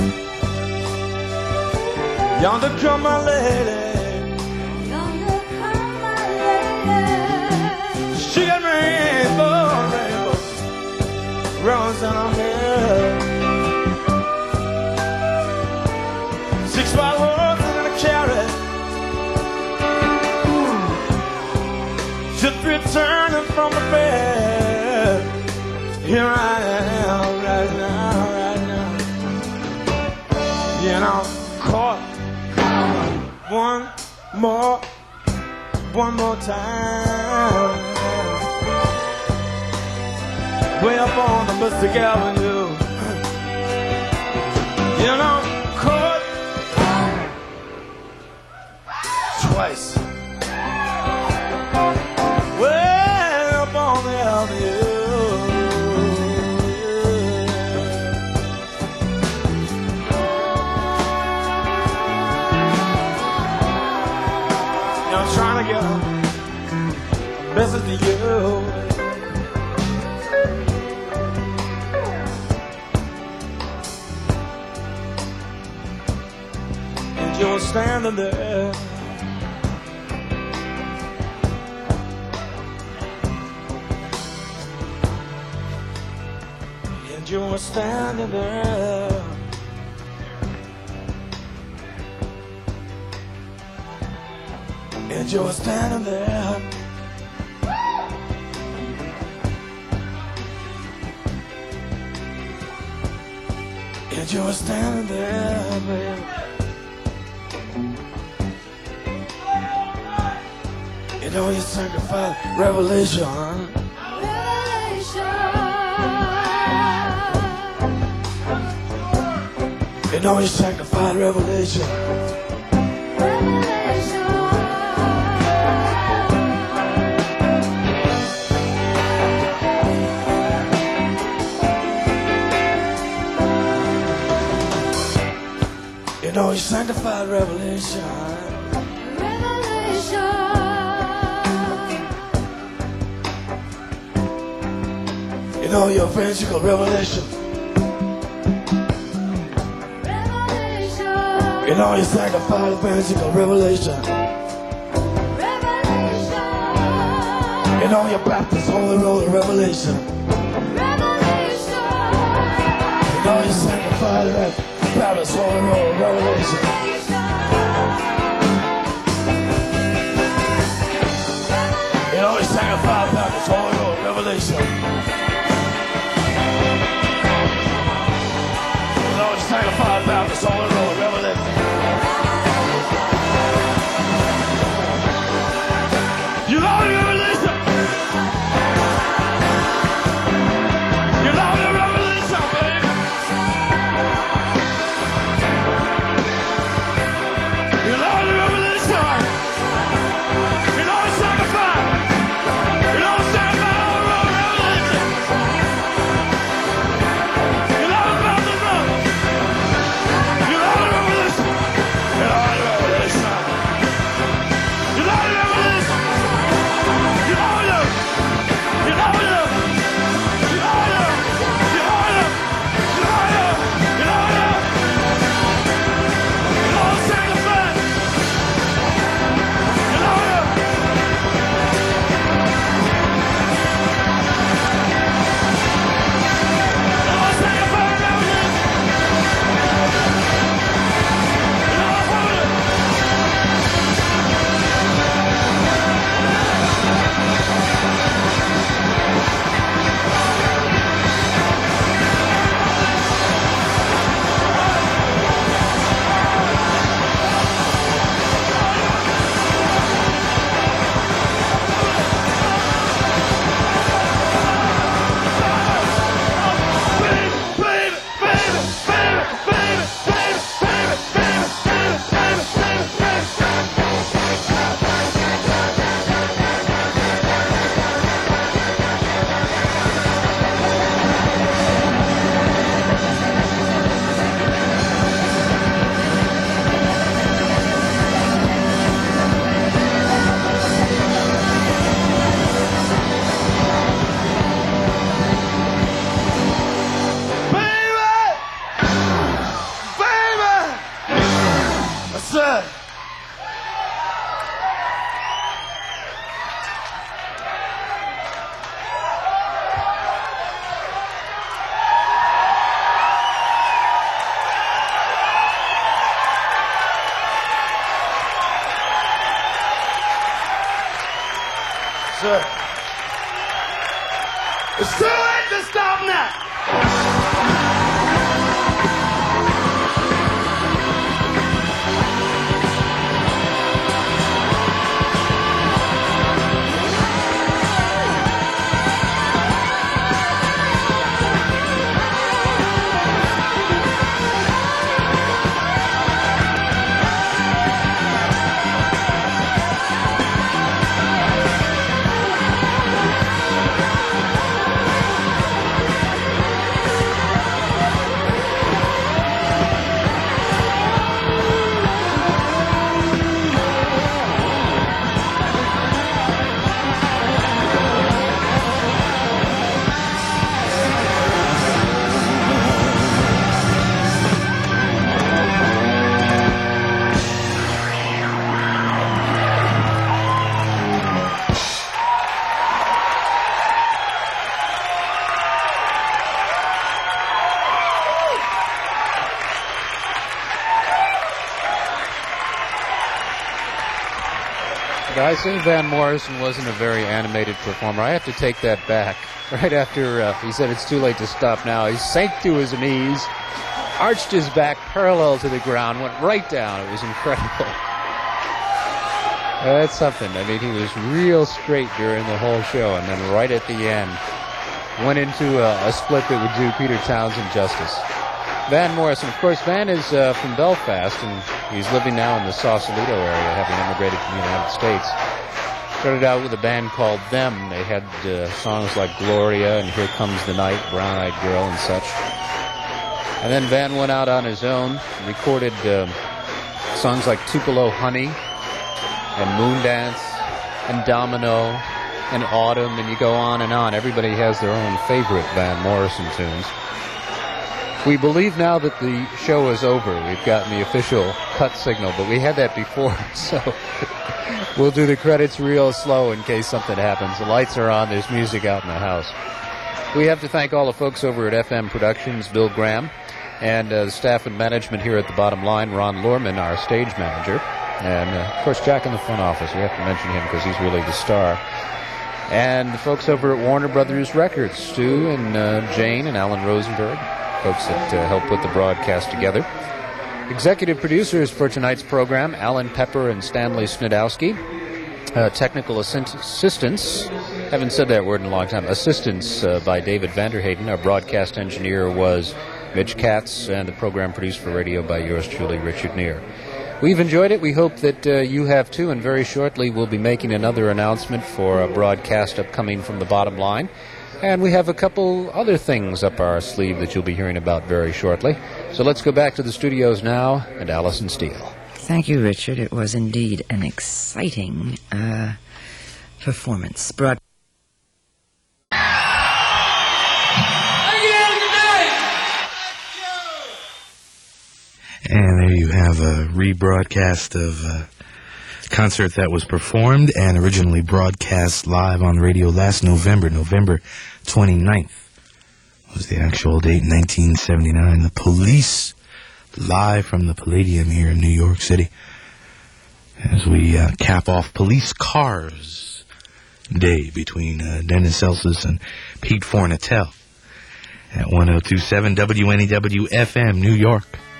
A: Yonder come my lady.
E: Yonder come my lady.
A: She got rainbow, rainbow ribbons in her hair. Six white horses and a carriage, just returning from the fair. Here I am right now, right now. You know, caught one more, one more time. Way up on the Mystic Avenue. You know, caught twice. Way up on the avenue. You know, I'm trying to get a message to you. And you're standing there. And you were standing there. And you were standing there. And you were standing there, baby. You know you sanctified revelation. You know you sanctified revelation. You know you sanctified revelation. You know your evangelical revelation. You know you sanctified evangelical revelation. You know your Baptist Holy Roller revelation. You know you sanctified revelation. Baptist Holy Roller revelation. You know you sanctified Baptist Holy Roller revelation. You know you sanctified Baptist Holy Roller revelation. You know your revelation. You know your revelation, baby. You know your revelation. You know it's sanctified. You know it's sanctified all around revelation. You know about the road. You know the revelation. You know the revelation. You know the revelation. You know you. You know you. You know you. You know you. You know you. You know you. You know it's sanctified. You know you. You know it's sanctified revelation. You know it's holy. Baby, baby, baby, baby, baby, baby, baby, baby, baby, baby, baby, baby, baby. That's it. That's it. It's too late to stop now.
B: I say Van Morrison wasn't a very animated performer. I have to take that back. Right after uh, he said it's too late to stop now, he sank to his knees, arched his back parallel to the ground, went right down. It was incredible. That's something. I mean, he was real straight during the whole show, and then right at the end, went into a, a split that would do Peter Townsend justice. Van Morrison, of course, Van is uh, from Belfast, and he's living now in the Sausalito area, having immigrated from the United States. Started out with a band called Them. They had uh, songs like Gloria and Here Comes the Night, Brown Eyed Girl, and such. And then Van went out on his own, recorded uh, songs like Tupelo Honey and Moondance and Domino and Autumn, and you go on and on. Everybody has their own favorite Van Morrison tunes. We believe now that the show is over. We've gotten the official cut signal, but we had that before, so we'll do the credits real slow in case something happens. The lights are on. There's music out in the house. We have to thank all the folks over at F M Productions, Bill Graham, and uh, the staff and management here at the Bottom Line, Ron Lorman, our stage manager, and, uh, of course, Jack in the front office. We have to mention him because he's really the star. And the folks over at Warner Brothers Records, Stu and uh, Jane and Alan Rosenberg, folks that uh, help put the broadcast together. Executive producers for tonight's program, Alan Pepper and Stanley Snedowski. Uh, technical assist- assistance, haven't said that word in a long time, assistance uh, by David Vanderhayden. Our broadcast engineer was Mitch Katz, and the program produced for radio by yours truly, Richard Neer. We've enjoyed it. We hope that uh, you have too, and very shortly we'll be making another announcement for a broadcast upcoming from the Bottom Line. And we have a couple other things up our sleeve that you'll be hearing about very shortly. So let's go back to the studios now, and Allison Steele.
G: Thank you, Richard. It was indeed an exciting uh, performance. Broad-
H: And there you have a rebroadcast of a concert that was performed and originally broadcast live on the radio last November, November twenty-ninth was the actual date, nineteen seventy-nine. The Police, live from the Palladium here in New York City, as we uh, cap off Police Cars Day between uh, Dennis Elsis and Pete Fornatel at one oh two point seven W N E W F M, New York.